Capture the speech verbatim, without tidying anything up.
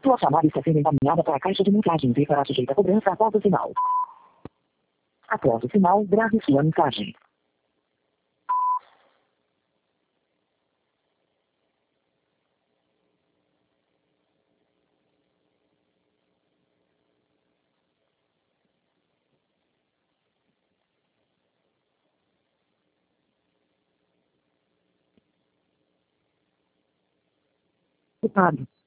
Sua chamada está sendo encaminhada para a caixa de mensagens e será sujeita a cobrança após o sinal. Após o sinal, grave sua mensagem. Ocupado.